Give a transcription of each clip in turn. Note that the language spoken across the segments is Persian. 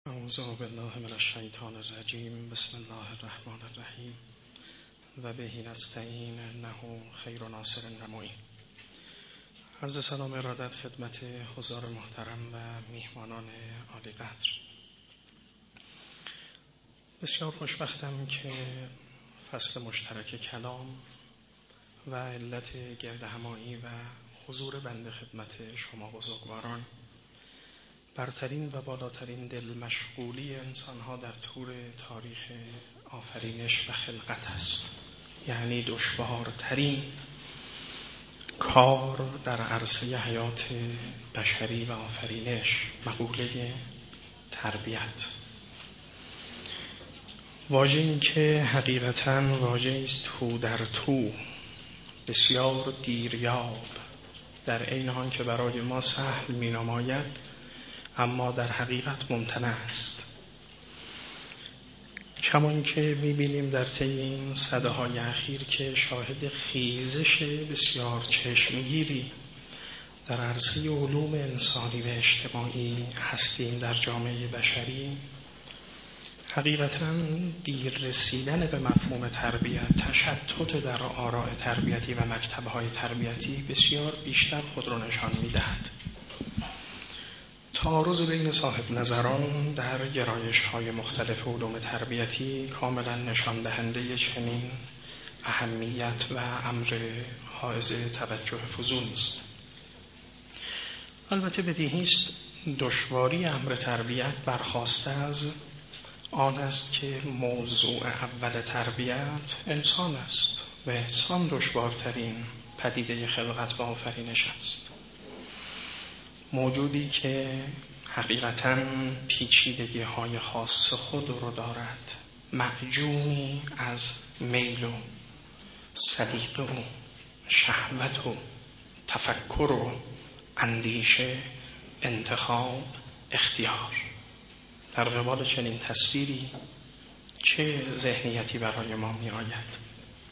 اعوذ بالله من الشیطان الرجیم. بسم الله الرحمن الرحیم و به نستعین انه خیر ناصر نموین. عرض سلام ارادت خدمت حضار محترم و میهمانان عالی قدر. بسیار خوشبختم که فصل مشترک کلام و علت گردهمایی و حضور بنده خدمت شما بزرگواران برترین و بالاترین دل مشغولی انسانها در طول تاریخ آفرینش و خلقت است. یعنی دشوارترین کار در عرصه حیات بشری و آفرینش، مقوله تربیت. واژه این که حقیقتاً واژه است تو در تو، بسیار دیریاب، در عین حال که برای ما سهل می نماید اما در حقیقت ممتنع است. کمان که می‌بینیم در طی این سده‌های اخیر که شاهد خیزش بسیار چشمگیری در عرصه علوم انسانی و اجتماعی هستیم در جامعه بشری، حقیقتاً دیر رسیدن به مفهوم تربیت، تشتت در آراء تربیتی و مکتب‌های تربیتی بسیار بیشتر خود را نشان می‌دهد. تعارض بین صاحب نظران در گرایش‌های مختلف علوم تربیتی کاملا نشان دهنده چنین اهمیت و امر حائز توجه فزونی است. البته بدیهی است دشواری امر تربیت برخاسته از آن است که موضوع اول تربیت انسان است و انسان دشوارترین پدیده خلقت و آفرینش است. موجودی که حقیقتاً پیچیدگی های خاص خود رو دارد، معجونی از میل و سلیقه و شهوت و تفکر و اندیشه، انتخاب، اختیار. در قبال چنین تصویری چه ذهنیتی برای ما می آید؟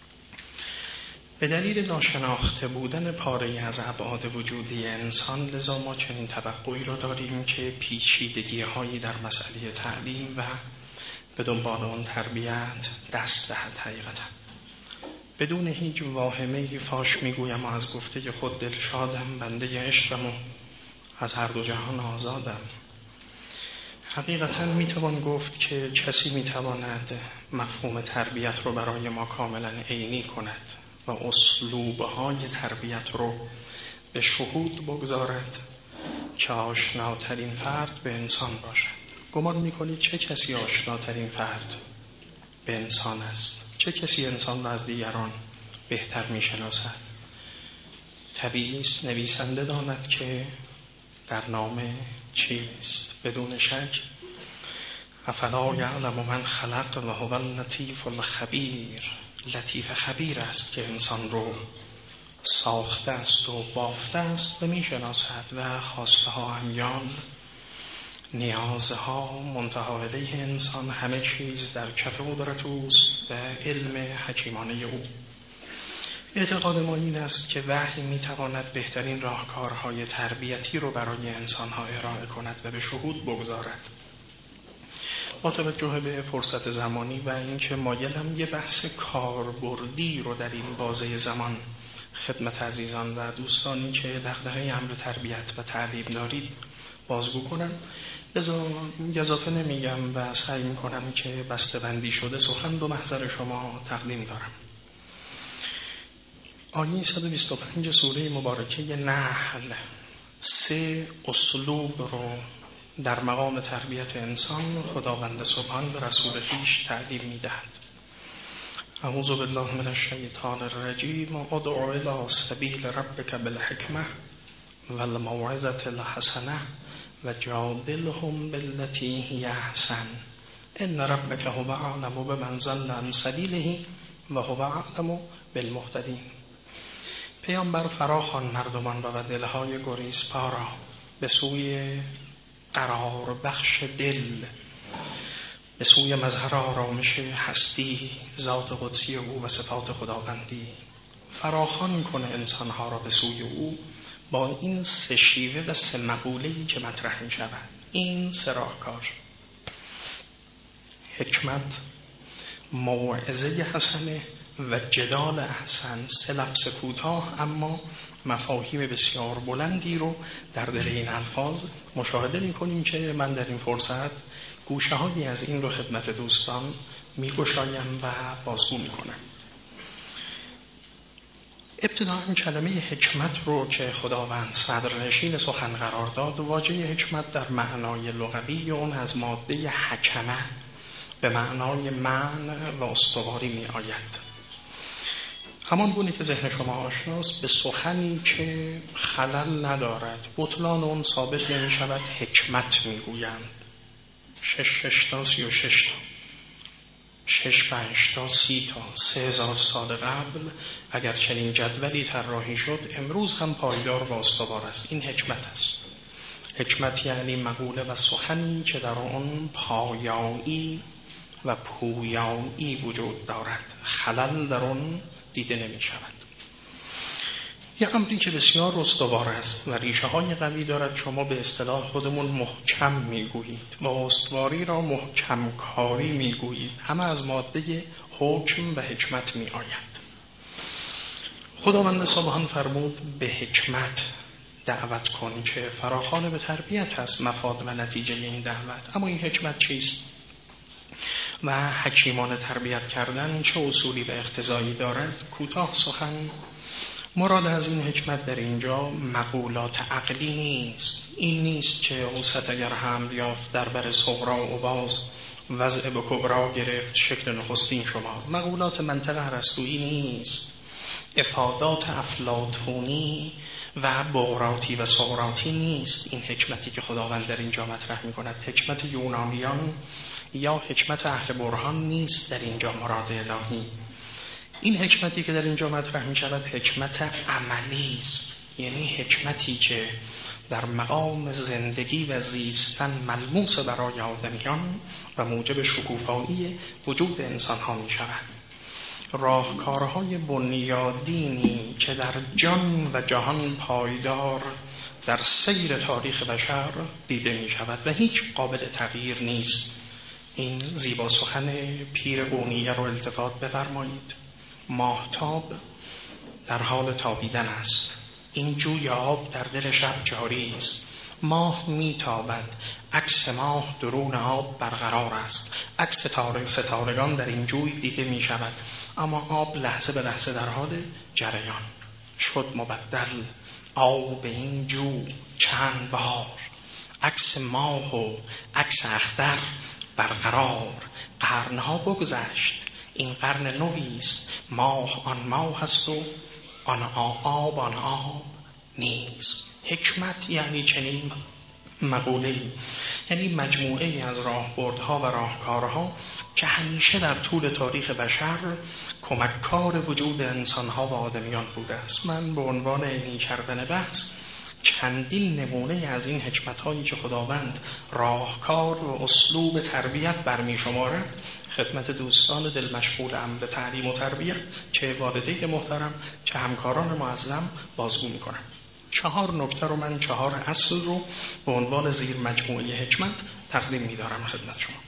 به دلیل ناشناخته بودن پاره‌ای از ابعاد وجودی انسان، لذا ما چنین توقعی را داریم که پیچیدگی‌هایی در مسئله تعلیم و به دنبال آن تربیت دست دهد. حقیقتا بدون هیچ واهمه‌ای فاش می‌گویم و از گفته خود دلشادم، بنده عشقم و از هر دو جهان آزادم. حقیقتا میتوان گفت که کسی میتواند مفهوم تربیت رو برای ما کاملا عینی کند و اسلوب‌های تربیت رو به شهود بگذارد که آشناترین فرد به انسان باشد. گمان میکنید چه کسی آشناترین فرد به انسان است؟ چه کسی انسان را از دیگران بهتر میشناسد؟ طبیعی است نویسنده داند که در نامه چیست. بدون شک افلا یعلم من خلق و هو اللطیف الخبیر. لطیف خبیر است که انسان رو ساخته است و بافته است و میشناسد و خواسته ها، امیال، نیازها، منتها الیه انسان، همه چیز در کف قدرت اوست و علم حکیمانه او. اعتقاد ما این است که وحی میتواند بهترین راهکارهای تربیتی رو برای انسانها ارائه کند و به شهود بگذارد. با توجه به فرصت زمانی و اینکه مایلم یه بحث کاربردی رو در این بازه زمان خدمت عزیزان و دوستانی که دغدغه امر تربیت و تعلیم دارید بازگو کنم، اضافه نمیگم و سعی میکنم که بسته بندی شده سخن به محضر شما تقدیم دارم. آیه 125 سوره مبارکه نحل 3 اسلوب رو در مقام تربیت انسان خداوند سبحان به رسول خویش تعلیم می‌دهد. اعوذ بالله من الشیطان الرجیم. ادع الی سبیل ربک بالحکمة والموعظة الحسنة وجادلهم بالتي هی احسن ان ربک هو اعلم بمن ضل عن سبیله و هو اعلم بالمهتدین. پیامبر فراخوان مردمان را و دلهای گریزپا را به سوی قرار بخش دل، به سوی مظهر آرامش هستی، ذات قدسی او و صفات خداوندی. فراخوان کنه انسانها را به سوی او با این 3 شیوه و 3 مقوله‌ای که مطرح می شود. این 3 راهکار. حکمت، موعظه حسنه و جدال احسن، 3 لفظ کوتاه اما مفاهیم بسیار بلندی رو در دل این الفاظ مشاهده می‌کنیم که من در این فرصت گوشه‌هایی از این رو خدمت دوستان می‌گشایم و بازگو می‌کنم. ابتدا این کلمه حکمت رو که خداوند صدرنشین سخن قرار داد، واژه حکمت در معنای لغوی اون از ماده حکمه به معنای معنی و استواری می آید. همان گونه که ذهن شما آشناست به سخنی که خلل ندارد بطلان اون ثابت نمی شود حکمت می گویند. 6 تا 36 تا 6 5 تا 30 تا 3000 سال قبل اگر چنین جدولی طراحی شد امروز هم پایدار و استوار است. این حکمت است. حکمت یعنی مقوله و سخنی که در آن پایایی و پویایی وجود دارد، خلل در آن دیده نمی شود. یک امری که بسیار استوار است و ریشه های قوی دارد، شما به اصطلاح خودمون محکم میگویید و استواری را محکم کاری میگویید. همه از ماده حکم و حکمت می آید. خداوند سبحان فرمود به حکمت دعوت کن که فراخوان به تربیت است مفاد و نتیجه این دعوت. اما این حکمت چیست؟ و حکیمان تربیت کردن چه اصولی و اقتضایی دارد؟ کوتاه سخن مراد از این حکمت در اینجا مقولات عقلی نیست. این نیست که اوسط اگر حمل یافت در بر صغرا و باز وضع به کبرا گرفت شکل نخستین شما. مقولات منطق ارسطویی نیست. افادات افلاطونی و بقراطی و سقراطی نیست. این حکمتی که خداوند در اینجا مطرح می کند حکمت یونانیان یا حکمت اهل برهان نیست در اینجا مراد الهی. این حکمتی که در اینجا مطرح می شود حکمت عملی است، یعنی حکمتی که در مقام زندگی و زیستن ملموس برای آدمیان و موجب شکوفایی وجود انسان ها می شود. راهکارهای بنیادینی که در جان و جهان پایدار در سیر تاریخ بشر دیده می شود و هیچ قابل تغییر نیست. این زیبا سخن پیر قونیه رو التفات بفرمایید. ماهتاب در حال تابیدن است. این جوی آب در دل شب جاری است. ماه میتابد، عکس ماه درون آب برقرار است. عکس ستارگان در این جوی دیده می شود، اما آب لحظه به لحظه در حال جریان شد مبدل. آب این جو چند بار، عکس ماه و عکس اختر برقرار. قرنها بگذشت، این قرن نوی است. ماه آن ماه است و آن آب آن آب نیست. حکمت یعنی چنین مقوله‌ای، یعنی مجموعه از راهبردها و راهکارها که همیشه در طول تاریخ بشر کمککار وجود انسانها و آدمیان بوده است. من به عنوان عینی کردن بحث چندین نمونه از این حکمت‌هایی که خداوند راهکار و اسلوب تربیت برمی شمارد خدمت دوستان دل مشغول امر تعلیم و تربیت، چه والدین محترم چه همکاران معظم بازگو می‌کنم. 4 نکته رو من 4 اصل رو به عنوان زیر مجموعه حکمت تقدیم می‌دارم خدمت شما.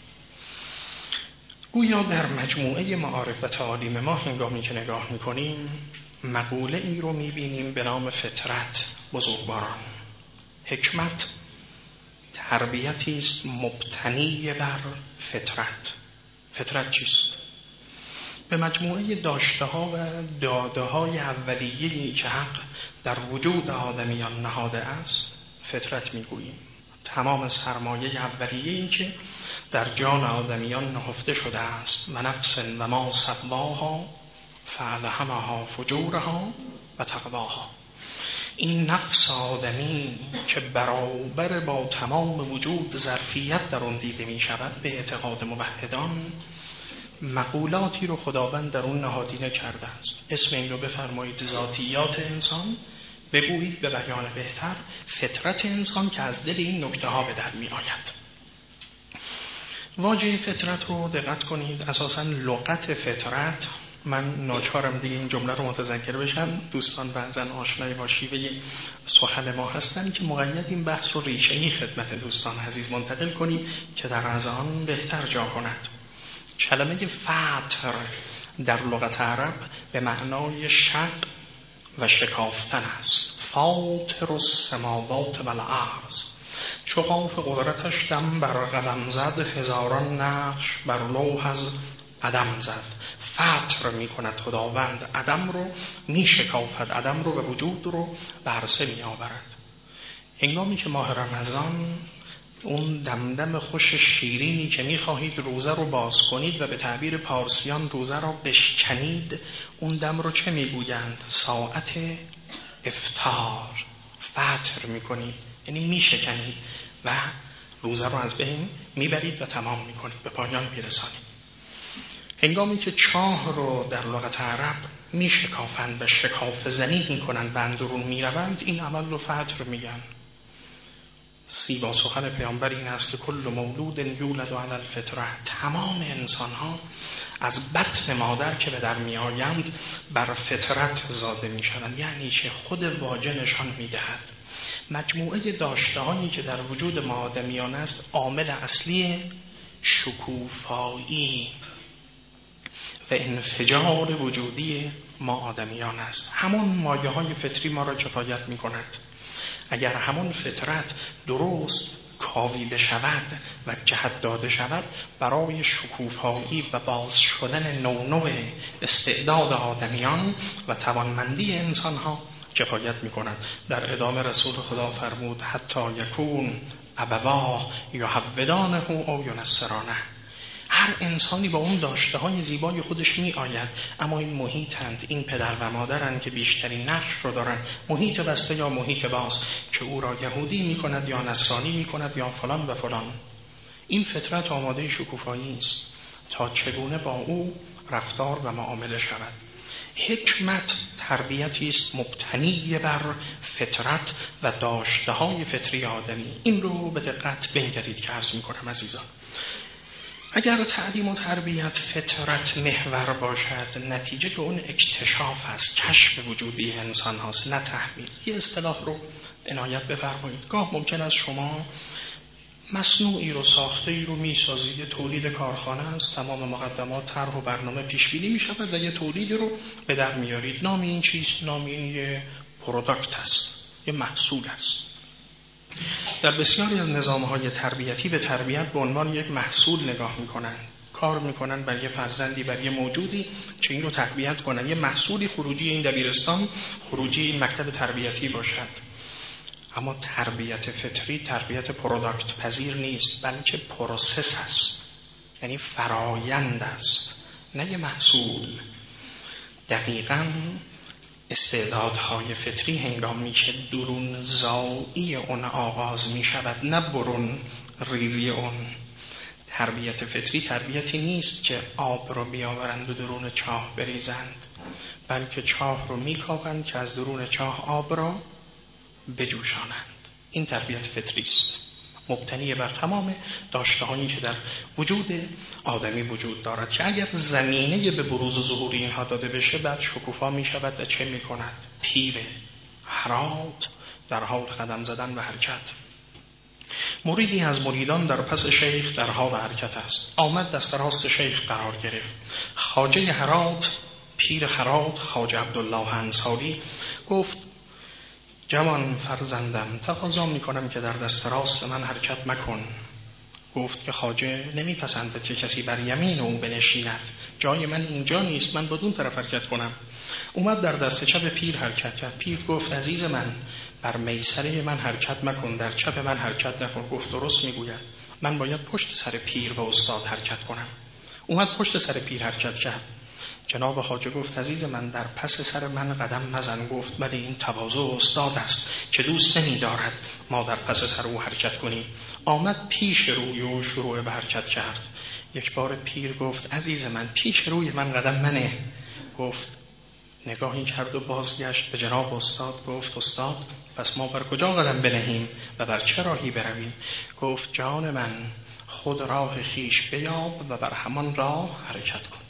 گویا در مجموعه معارف و تعالیم ما هنگامی که نگاه می‌کنیم مقوله ای رو می‌بینیم به نام فطرت. بزرگواران، حکمت تربیتی است مبتنی بر فطرت. فطرت چیست؟ به مجموعه داشته‌ها و داده‌های اولیه‌ای که حق در وجود آدمیان نهاده است فطرت می‌گوییم. تمام سرمایه اولیه‌ای که در جان آدمیان نهفته شده است و نفس و ما سواها فألهمها فجورها و تقواها. این نفس آدمی که برابر با تمام وجود ظرفیت در اون دیده می شود به اعتقاد موحدان مقولاتی رو خداوند در اون نهادینه کرده است. اسم این رو بفرمایید ذاتیات انسان، بگویید به بیان بهتر فطرت انسان که از دل این نکته ها به در می آید. واژه فطرت رو دقت کنید. اساساً لغت فطرت، من ناچارم دیگه این جمله رو متذکر بشم، دوستان بعضاً آشنای با شیوه سخن ما هستن که مقید این بحث رو ریشه‌ای خدمت دوستان عزیز منتقل کنید که در از آن بهتر جا کند. کلمه فطر در لغت عرب به معنای شق و شکافتن است. فاطر السماوات و الارض، چو قاف قدرتش دم بر قدم زد، هزاران نقش بر لوح از عدم زد. فطر می کند خداوند، عدم رو می شکافد، عدم رو به وجود رو به عرصه می آورد. هنگامی که ماه رمضان اون دمدم خوش شیرینی که می خواهید روزه رو باز کنید و به تعبیر پارسیان روزه رو بشکنید، اون دم رو چه می گویند؟ ساعت افطار. فطر می کنید یعنی می شکنید و روزه رو از بین می برید و تمام می کنید، به پایان می رسانید. هنگامی که چاه رو در لغت عرب می شکافند و شکاف زنی می کنند و اندرون می روند، این عمل رو فطر میگن. زیبا سخن پیامبر این است که کل مولود یولد علی الفطره، تمام انسان ها از بطن مادر که به در می آیند بر فطرت زاده می شوند، یعنی که خود واژه نشان می دهد مجموعه داشته هایی که در وجود ما آدمیان است عامل اصلی شکوفایی و انفجار وجودی ما آدمیان است. همون مایه های فطری ما را کفایت می کند. اگر همون فطرت درست کاویده شود و جهت داده شود، برای شکوفایی و باز شدن نونو استعداد آدمیان و توانمندی انسان ها کفایت می کند. در ادامه رسول خدا فرمود حتی یکون ابواه یحودانه او ینصرانه. هر انسانی با اون داشته های زیبای خودش می آید، اما این محیطند، این پدر و مادرند که بیشترین نقش رو دارند، محیط بسته یا محیط باز که او را یهودی می کند یا نصرانی می کند یا فلان و فلان. این فطرت آماده شکوفایی است تا چگونه با او رفتار و معامله شود. حکمت تربیتی است مبتنی بر فطرت و داشته های فطری آدمی. این رو به دقت بنگرید که عرض می کنم عزیزان. اگر تعلیم و تربیت فطرت محور باشد، نتیجه که اون اکتشاف است، کشف وجودی انسان هاست، نه تحمیل. یه اصطلاح رو عنایت بفرمایید. گاه ممکن است شما مصنوعی رو ساخته ای رو میسازید، تولید کارخانه است، تمام مقدمات طرح و برنامه پیش بینی می شود و یه تولیدی رو به در میارید. نام این چیست؟ نام این یه پروداکت است، یه محصول است. در بسیاری از نظام‌های تربیتی به تربیت به عنوان یک محصول نگاه می‌کنند. کار می‌کنند بر یه فرزندی، بر یه موجودی که این رو تربیت کنند. یه محصولی خروجی این دبیرستان، خروجی این مکتب تربیتی باشد. اما تربیت فطری تربیت پروداکت پذیر نیست، بلکه پروسس است، یعنی فرایند است، نه یه محصول. دقیقاً استعدادهای فطری هنگامی که درون زایی اون آغاز می شود، نه برون ریزی اون. تربیت فطری تربیتی نیست که آب رو بیاورند و درون چاه بریزند، بلکه چاه رو می کاوند که از درون چاه آب را بجوشانند. این تربیت فطری است، مبتنی بر تمام داشته‌هایی که در وجود آدمی وجود دارد، که اگر زمینه به بروز و ظهور اینها داده بشه بعد شکوفا می شود و چه می کند؟ پیر هرات در حال قدم زدن و حرکت. مریدی از مریدان در پس شیخ در حال حرکت است. آمد دست راست شیخ قرار گرفت. خواجه هرات، پیر هرات، خواجه عبدالله انصاری گفت جوان فرزندم، تقاضا میکنم که در دست راست من حرکت مکن. گفت که خواجه نمیپسندد که کسی بر یمین او بنشیند، جای من اینجا نیست، من بدون طرف حرکت کنم. اومد در دست چپ پیر حرکت کرد. پیر گفت عزیز من، بر میسره من حرکت مکن، در چپ من حرکت نکن. گفت درست میگوید، من باید پشت سر پیر و استاد حرکت کنم. اومد پشت سر پیر حرکت کرد. جناب خواجه گفت عزیز من، در پس سر من قدم مزن. گفت ولی این تواضع استاد است که دوست نمی دارد ما در پس سر او حرکت کنیم. آمد پیش روی او شروع به حرکت کرد. یک بار پیر گفت عزیز من، پیش روی من قدم منه. گفت نگاهی کرد و بازگشت به جناب استاد. گفت استاد پس ما بر کجا قدم بنهیم و بر چه راهی برویم؟ گفت جان من، خود راه خیش بیاب و بر همان راه حرکت کن.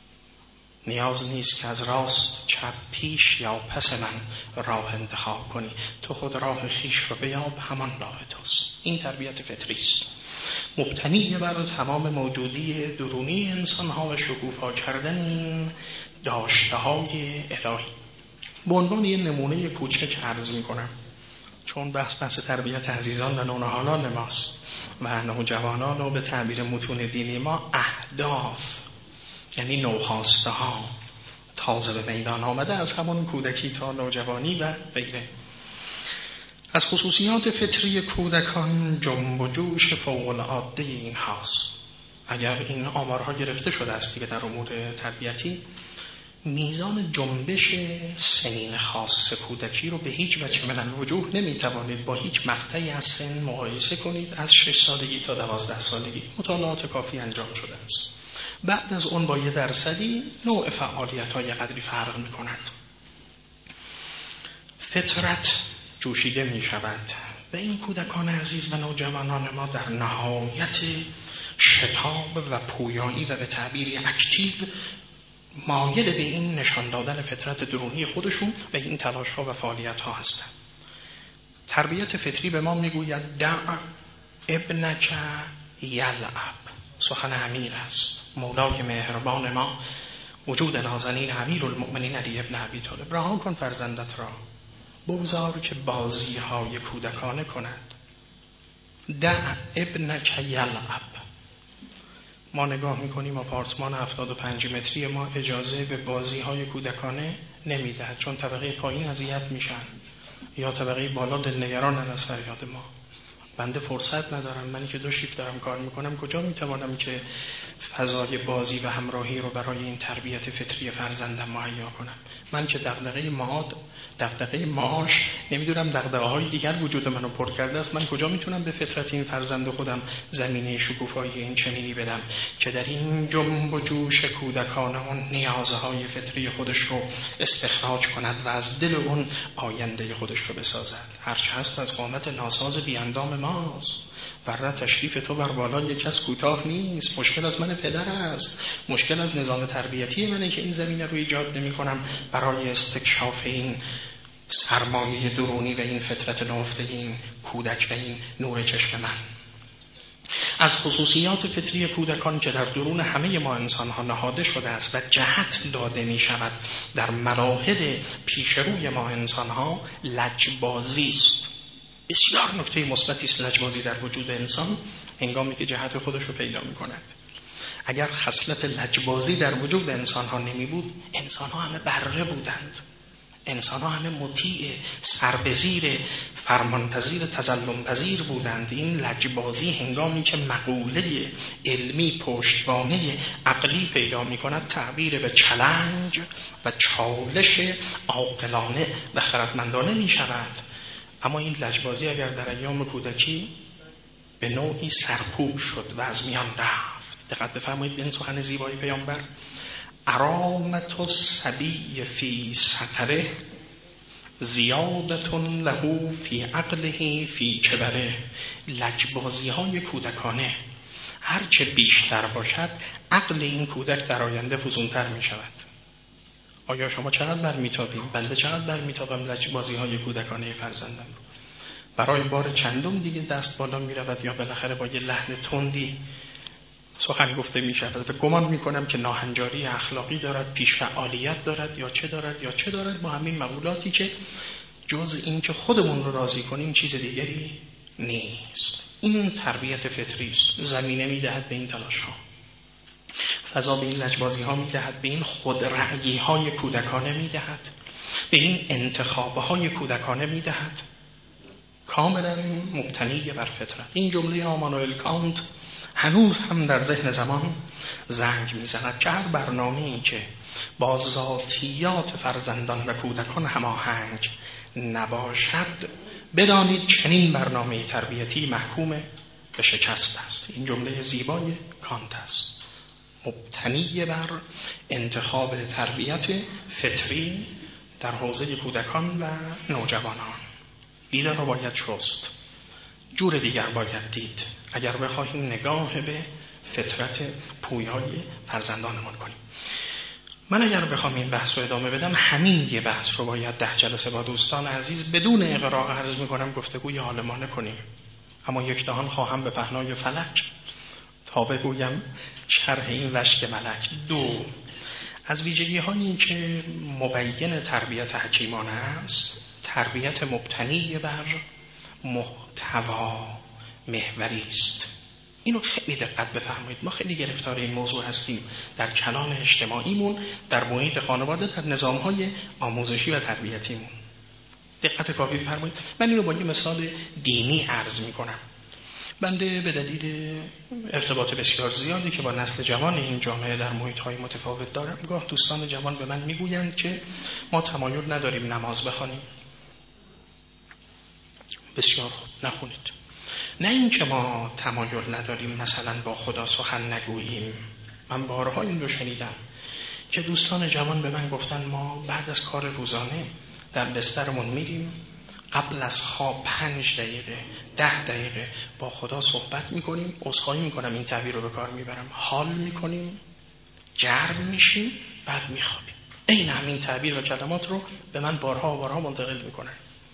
نیاز نیست که از راست، چپ، پیش یا پس من راه انتخاب کنی. تو خود راه خیش رو بیاب، همان راه توست. این تربیت فطری است. مبتنی بر تمام موجودی درونی انسان ها و شکوفا کردن این داشته های الهی. به عنوان یه نمونه کوچک عرض میکنم، چون بحث تربیت عزیزان و نونهالان ماست و نوجوانان و به تعبیر متون دینی ما اهداف، یعنی نوخاسته ها تازه به میدان آمده از همون کودکی تا نوجوانی و غیره. از خصوصیات فطری کودکان جنب و جوش فوق العاده این هاست. اگر این آمارها گرفته شده است دیگه در امور تربیتی، میزان جنبش سنین خاص کودکی رو به هیچ وجه من الوجوه نمیتوانید با هیچ مقطعی از سن مقایسه کنید. از 6 سالگی تا 12 سالگی مطالعات کافی انجام شده است. بعد از اون با 1% نوع فعالیت های قدری فرق می کند. فطرت جوشیده می شود و این کودکان عزیز و نوجوانان ما در نهایت شتاب و پویایی و به تعبیری اکتیو مایل به این نشان دادن فطرت درونی خودشون و این تلاش ها و فعالیت ها هستند. تربیت فطری به ما میگوید دع ابنک یلعب. سخن امیر است، مولای مهربان ما، وجود نازنین امیرالمؤمنین علی ابن ابی طالب. رها کن فرزندت را، بگذار که بازی های کودکانه کند. دع ابنک یلعب. ما نگاه میکنیم آپارتمان 75 متری ما اجازه به بازی های کودکانه نمیدهد، چون طبقه پایین اذیت میشن یا طبقه بالا دلنگرانن از فریاد ما. بنده فرصت ندارم، منی که 2 شیفت دارم کار میکنم کجا میتوانم که فضای بازی و همراهی رو برای این تربیت فطری فرزندم مهیا کنم؟ من که دغدغه معاش نمیدونم دغدغه‌های دیگر وجود منو پر کرده است. من کجا میتونم به فطرت این فرزند خودم زمینه شکوفایی این چنینی بدم که در این جنب و جوش کودکانه اون نیازهای فطری خودش رو استخراج کند و از دل اون آینده خودش رو بسازد. هرچه هست از قامت ناساز بیاندام ماست. برای تشریف تو بر بالای یک از کوتاه نیست. مشکل از من پدر است، مشکل از نظام تربیتی منه که این زمینه رو ایجاد نمی کنم برای استکشاف این سرمایه درونی و این فطرت نهفته این کودک و این نور چشم من. از خصوصیات فطری کودکان که در درون همه ما انسان ها نهاده شده است و جهت داده می شود در مراحل پیشروی ما انسان ها، لجبازی است. بسیار نکته مثبتی است لجبازی در وجود انسان هنگامی که جهت خودش رو پیدا می کند. اگر خصلت لجبازی در وجود انسان ها نمی بود، انسان ها همه بره بودند، انسان ها همه مطیع، سربزیر، فرمانپذیر، تظلمپذیر بودند. این لجبازی هنگامی که مقوله علمی پشتوانه عقلی پیدا می کند تعبیر به چالش و چالش عاقلانه و خردمندانه می شود. اما این لجبازی اگر در ایام کودکی به نوعی سرکوب شد و از میان رفت، دقت بفرمایید به این سخن زیبای پیامبر: ارامت الصبی فی سطره زیادتون له فی عقله فی کبره. لجبازی های کودکانه هرچه بیشتر باشد، عقل این کودک در آینده فزونتر می شود. آیا شما چقدر برمیتابیم؟ بنده چقدر برمیتابم لجبازی های کودکانه فرزندم رو. برای بار چندم دیگه دست بالا می رود یا بالاخره با یه لحن تندی سخن گفته می شود و گمان می کنم که ناهنجاری اخلاقی دارد، پیشفعالیت دارد یا چه دارد با همین مقولاتی که جز این که خودمون رو راضی کنیم چیز دیگری نیست. این تربیت فطری است، زمینه می دهد به این تلاش ها، فضا به این لجبازی ها می دهد، به این خودرأیی های کودکانه می دهد، به این انتخاب های کودکانه می دهد، کاملا مبتنی بر فطرت. این جمله آمانوئل کانت هنوز هم در ذهن زمان زنگ میزند که هر برنامه‌ای که با ذاتیات فرزندان و کودکان هماهنگ نباشد، بدانید چنین برنامه تربیتی محکوم به شکست است. این جمله زیبای کانت است، مبتنی بر انتخاب تربیت فطری در حوزه کودکان و نوجوانان. دیده را باید شست، جور دیگر باید دید اگر بخواهیم نگاه به فطرت پویای فرزندانمان کنیم. من اگر بخوام این بحث رو ادامه بدم، همین یه بحث رو باید 10 جلسه با دوستان عزیز بدون اغراق عرض میکنم گفتگوی عالمانه کنیم. اما یک دهان خواهم به پهنای فلک تا بگویم شرح این وشک ملک. 2 از ویژگی‌هایی که مبین تربیت حکیمانه است، تربیت مبتنی بر محتوا محوری است. اینو خیلی دقت بفرمایید. ما خیلی گرفتار این موضوع هستیم در کلام اجتماعیمون، در محیط خانواده، در نظام‌های آموزشی و تربیتیمون. دقت کافی بفرمایید. من اینو با یه مثال دینی عرض می‌کنم. بنده به دلیل ارتباط بسیار زیادی که با نسل جوان این جامعه در محیط‌های متفاوت دارم، گاه دوستان جوان به من میگویند که ما تمایل نداریم نماز بخوانیم. بسیار خوب، نخونید. نه این که ما تمایل نداریم مثلا با خدا سخن نگوییم. من بارها این رو شنیدم که دوستان جوان به من گفتن ما بعد از کار روزانه در بسترمون میریم، قبل از خواب 5 دقیقه 10 دقیقه با خدا صحبت میکنیم، عذرخواهی میکنم این تعبیر رو به کار میبرم، حال میکنیم، گرم میشیم، بعد میخوابیم. این همین تعبیر و کلمات رو به من بارها و بارها منتقل میکنن.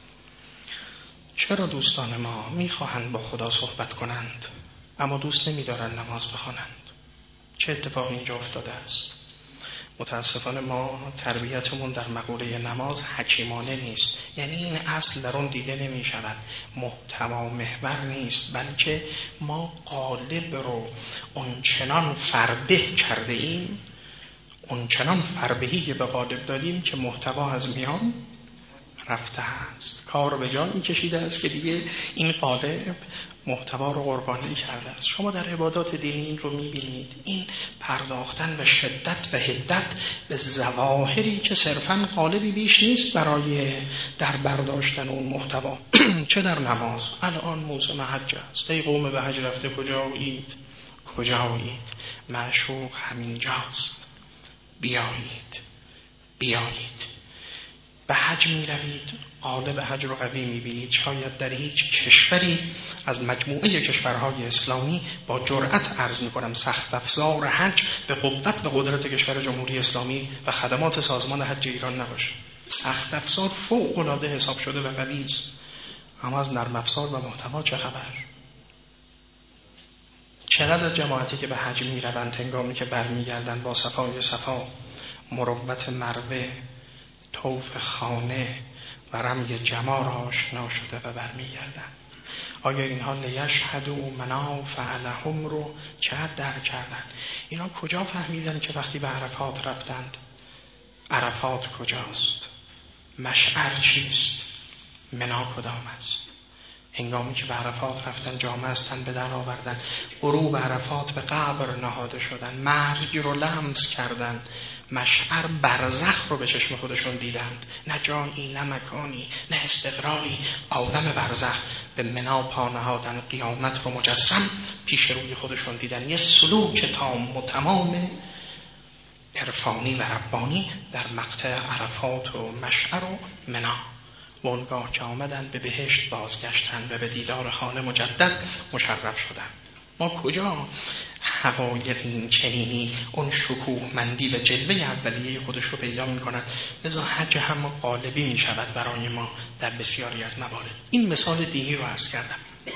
چرا دوستان ما میخواهند با خدا صحبت کنند اما دوست نمیدارن نماز بخوانند؟ چه اتفاقی اینجا افتاده است؟ متاسفانه ما تربیتمون در مقوله نماز حکیمانه نیست. یعنی این اصل در اون دیده نمی شود، محتوا محور نیست، بلکه ما قالب رو اونچنان فربه کرده ایم، اونچنان فربهی به قالب دادیم که محتوا از میان رفته است. کار به جایی کشیده است که دیگه این قالب محتوا رو قربانی کرده است. شما در عبادات دینی این رو می‌بینید، این پرداختن به شدت و حدت به ظواهری که صرفاً قالبی بیش نیست برای در برداشتن اون محتوا. چه در نماز، الان موسم حج است، ای قوم به حج رفته کجایید؟ کجایید؟ معشوق همینجاست، بیایید. به حج می روید، قالب حج رو قوی می بینید. شاید در هیچ کشوری از مجموعه کشورهای اسلامی با جرأت عرض می کنم سخت افزار حج به قوت و قدرت کشور جمهوری اسلامی و خدمات سازمان حج ایران نباشه. سخت افزار فوق العاده حساب شده و قوی است، اما از نرم افزار و محتوا چه خبر؟ چقدر از جماعتی که به حج می روند هنگامی که برمیگردند با صفای صفا، مروت مروه، طوف خانه و رمی جمار آشنا شده و برمیگردند. آیا اینها لیشهدوا منافع لهم رو چقدر درک کردن؟ اینا کجا فهمیدن که وقتی به عرفات رفتند عرفات کجاست؟ مشعر چیست؟ منا کدام است؟ هنگامی که به عرفات رفتن جامعه هستن به در آوردن، غروب عرفات به قبر نهاده شدن، مرگ رو لمس کردن، مشعر برزخ رو به چشم خودشون دیدند، نه جایی نه مکانی نه استقراری، عالم برزخ. به منا پا نهادن، قیامت رو مجسم پیش روی خودشون دیدن. یه سلوک تام و تمام عرفانی و ربانی در مقطع عرفات و مشعر و منا. و اونگاه که آمدن به بهشت بازگشتن و به دیدار خانه مجدد مشرف شدن. ما کجا حقایق این چنینی اون شکوهمندی و جلوه اولیه خودش رو پیدا می‌کند؟ لذا حج هم قالبی می‌شود برای ما در بسیاری از موارد. این مثال دینی رو عرض کردم.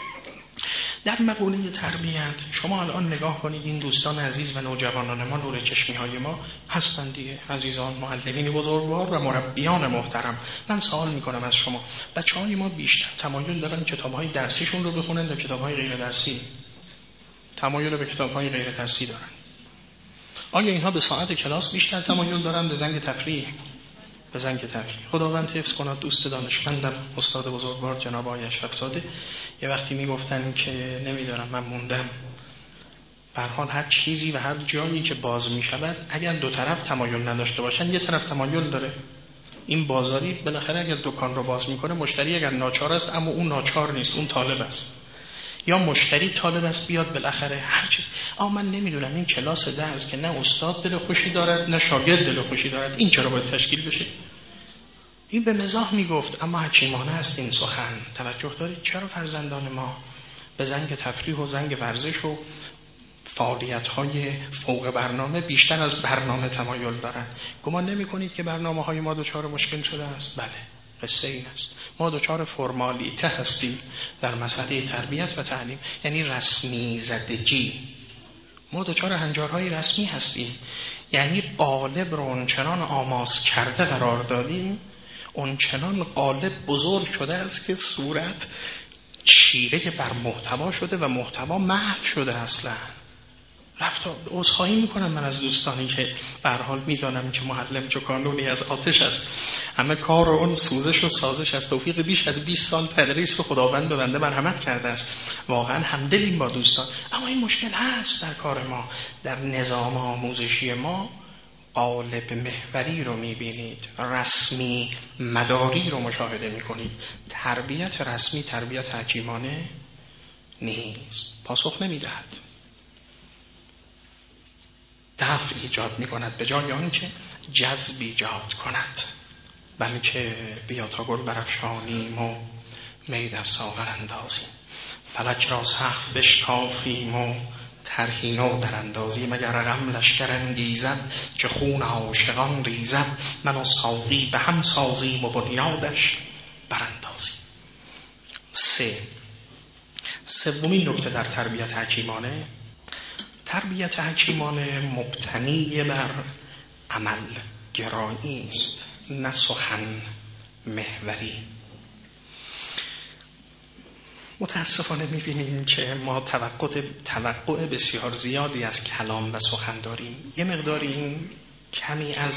در مقوله تربیت شما الان نگاه کنید، این دوستان عزیز و نوجوانان ما نور چشمی‌های ما هستند دیگه، عزیزان معلمین بزرگوار و مربیان محترم. من سوال می‌کنم از شما، بچه‌های ما بیشتر تمایل دارن کتاب‌های درسیشون رو بخونن یا کتاب‌های غیر درسی؟ تمایل به کتاب‌های غیر درسی دارن. آیا اینها به ساعت کلاس بیشتر تمایل دارن به زنگ تفریح؟ به زنگ تفریح. خداوند حفظ کند دوست دانشمندم استاد بزرگوار جناب آقای اشرف زاده یه وقتی میگفتن که نمیدونم من موندم، به هر حال هر چیزی و هر جایی که باز میشود اگر دو طرف تمایل نداشته باشن یه طرف تمایل داره. این بازاری بالاخره اگر دکان رو باز میکنه، مشتری اگر ناچار است اما اون ناچار نیست، اون طالب است، یا مشتری طالب است بیاد بالاخره هر چیز. اما من نمیدونم این کلاس درس که نه استاد دل خوشی دارد نه شاگرد دل خوشی دارد، این چرا باید تشکیل بشه؟ این به مزاح میگفت اما حکیمانه است این سخن. توجه دارید چرا فرزندان ما به زنگ تفریح و زنگ ورزش و فعالیت‌های فوق برنامه بیشتر از برنامه تمایل دارند؟ گمان نمی‌کنید که برنامه‌های ما دچار مشکل شده است؟ بله، قصه این است. ما دچار فرمالیته هستیم در مسئله تربیت و تعلیم، یعنی رسمی زدگی. ما دچار هنجارهای رسمی هستیم. یعنی قالب رو اونچنان آماس کرده قرار دادیم، اونچنان قالب بزرگ شده است که صورت چیره بر محتوا شده و محتوا محو شده. اصلا عذرخواهی میکنم من از دوستانی که به هر حال میدانم که معلم چو کانونی از آتش است، همه کار اون سوزش و سازش از توفیق بیش از 20 سال تدریس رو خداوند به بنده مرحمت کرده است. واقعا همدلیم با دوستان، اما این مشکل هست در کار ما، در نظام آموزشی ما. قالب محوری رو میبینید، رسمی مداری رو مشاهده میکنید. تربیت رسمی تربیت حکیمانه نیست، پاسخ نمیدهد، دفع ایجاد میکند به جای آنکه جذب ایجاد کند. بلکه بیا تا گل برافشانیم و می در ساغر اندازیم، فلک را سقف بشکافیم و طرحی نو در اندازیم. اگر رقم لشکر انگیزد که خون عاشقان ریزد، من و ساقی به هم سازیم و بنیادش براندازیم. سومین نکته در تربیت حکیمانه، تربیت حکیمانه مبتنی بر عمل گرایی است، نه سخن محوری. متاسفانه می‌بینیم که ما توقع بسیار زیادی از کلام و سخن داریم. یه مقدار این کمی از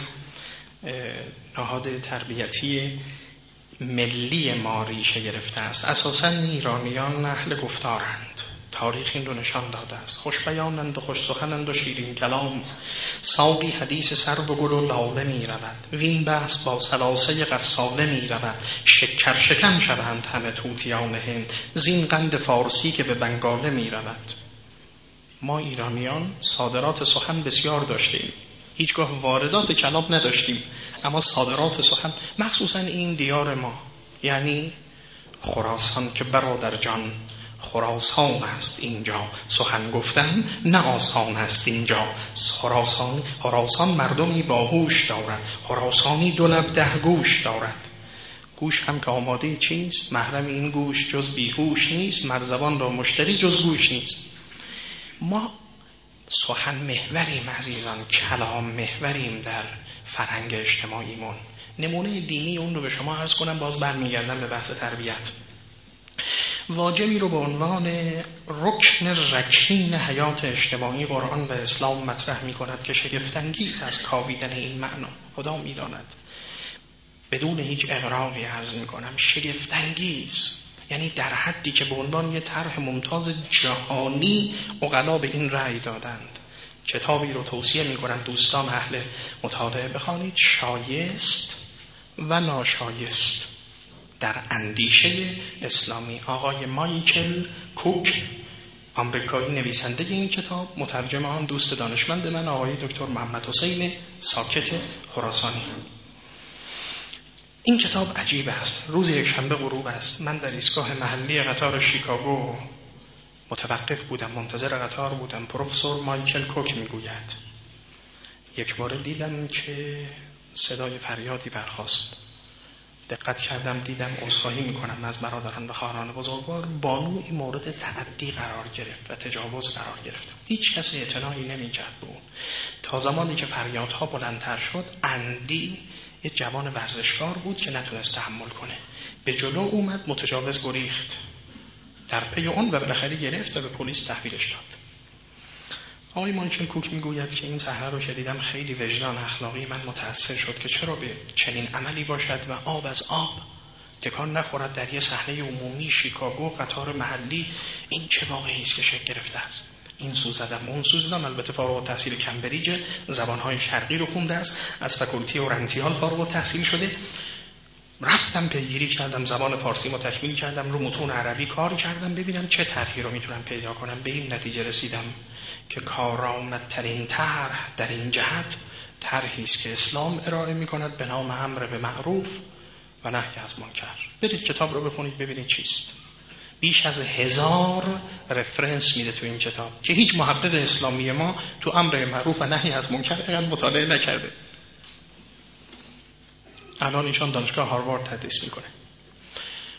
نهاد تربیتی ملی ما ریشه گرفته است. اساساً ایرانیان اهل گفتارند، تاریخ این رو نشان داده است. خوش بیانند و خوش سخنند و شیرین کلام، ساقی حدیث سر و گل و لاله می رود، وین بحث با سلاسه غساله می رود، شکر شکن شوند همه طوطیان هند، زین قند فارسی که به بنگاله می رود. ما ایرانیان صادرات سخن بسیار داشتیم، هیچگاه واردات کلام نداشتیم، اما صادرات سخن، مخصوصا این دیار ما، یعنی خراسان که برادر جان خراسان است اینجا، سخن گفتن نه آسان است اینجا. خراسان مردمی باهوش دارد، خراسانی 2 لب 10 گوش دارد. گوش هم که آماده چیست، محرم این گوش جز بیهوش نیست، مرزبان را مشتری جز گوش نیست. ما سخن محوریم عزیزان، کلام محوریم در فرهنگ اجتماعیمون. نمونه دینی اون رو به شما عرض کنم، باز برمیگردم به بحث تربیت. واجبی رو به عنوان رکن رکین حیات اجتماعی قرآن و اسلام مطرح می کند که شگفت‌انگیز از کاویدن این معنا. خدا می داند، بدون هیچ اغراقی عرض می کنم، شگفت‌انگیز، یعنی در حدی که به عنوان یه طرح ممتاز جهانی عقلا به این رأی دادند. کتابی رو توصیه می کنم دوستان اهل مطالعه بخوانید، شایست و ناشایست در اندیشه اسلامی. آقای مایکل کوک، آمریکایی، نویسنده این کتاب، مترجم آن دوست دانشمند من آقای دکتر محمد حسین ساکت خراسانی. این کتاب عجیب است. روز یکشنبه غروب است، من در ایستگاه محلی قطار شیکاگو متوقف بودم، منتظر قطار بودم. پروفسور مایکل کوک میگوید یک بار دیدم که صدای فریادی برخاست، دقت کردم، دیدم، عذرخواهی میکنم از برادران و خواهران بزرگوار، بانوی مورد تعدی قرار گرفت و تجاوز قرار گرفت. هیچ کس اعتنایی نمیکرد به اون، تا زمانی که فریادها بلندتر شد. اندی یه جوان ورزشکار بود که نتونست تحمل کنه، به جلو اومد، متجاوز گریخت در پی اون و بالاخره گرفت و به پلیس تحویلش داد. آقای مایکل کوک میگوید که این صحنه رو که دیدم خیلی وجدان اخلاقی من متأثر شد که چرا به چنین عملی باشد و آب از آب تکان نخورد در یه صحنه عمومی شیکاگو، قطار محلی. این چه واقعی است که شکل گرفته است. این سو زدم اون سو زدم. البته فارغ التحصیل کمبریج، زبانهای شرقی رو خونده است، از فاکولتی اورنتیال فارغ التحصیل شده. رفتم پیگیری کردم، زبان فارسی ما تکمیل کردم، رو متون عربی کار کردم ببینم چه طرحی رو میتونم پیدا کنم. به این نتیجه رسیدم که کارآمدترین طرح در این جهت طرحی است که اسلام ارائه میکند به نام امر به معروف و نهی از منکر. برید کتاب رو بخونید ببینید چیست. بیش از 1000 رفرنس میده تو این کتاب که هیچ محقق اسلامی ما تو امر معروف و نهی از منکر اینقدر مطالعه نکرده. الان ایشان دانشگاه هاروارد تدریس میکنه.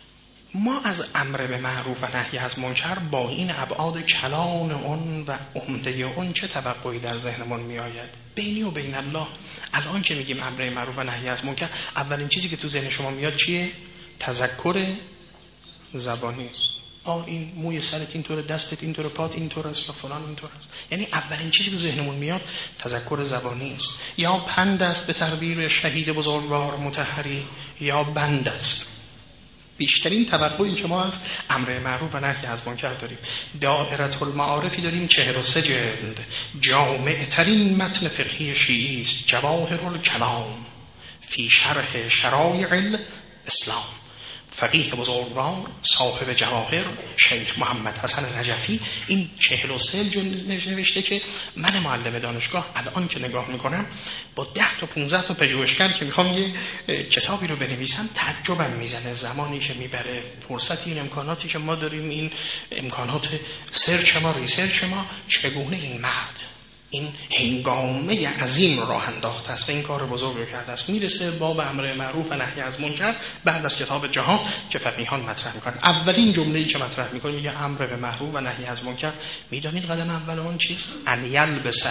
ما از امر به معروف و نهی از منکر با این ابعاد کلان اون و عمده اون چه توقعی در ذهنمون میآید؟ بینی و بین الله الان که میگیم امر به معروف و نهی از منکر، اولین چیزی که تو ذهن شما میاد چیه؟ تذکر زبانی است. این موی سرت اینطوره، دستت اینطوره، پات اینطوره است یا فلان اینطوره است. یعنی اولین چیزی که تو ذهنمون میاد تذکر زبانی است. یا پند است به تعبیر شهید بزرگوار مطهری، یا بند است. بیشترین توقعی که ما از امر معروف و نهی از منکر داریم. دائره المعارفی داریم 43 جلد، جامع ترین متن فقهی شیعی است، جواهر الکلام فی شرح شرایع الاسلام. فقیه بزرگوار صاحب جواهر شیخ محمد حسن نجفی این 43 جلد نوشته که من معلم دانشگاه الان که نگاه میکنم با 10 تا 15 تا پژوهشگر که میخوام یه کتابی رو بنویسم تعجبم میزنه. زمانی که میبره، فرصت این امکاناتی که ما داریم، این امکانات سرچ ما، ریسرچ ما، چگونه این مرد این هنگامه عظیم راه انداخته است و این کار بزرگ رو کرده است. میرسه باب امر معروف و نهی از منکر بعد از کتاب جهاد که فقیهان مطرح میکنن. اولین جمله‌ای که مطرح میکنه میگه امر به معروف و نهی از منکر. میدونید قدم اول اون چیست؟ ان یلبس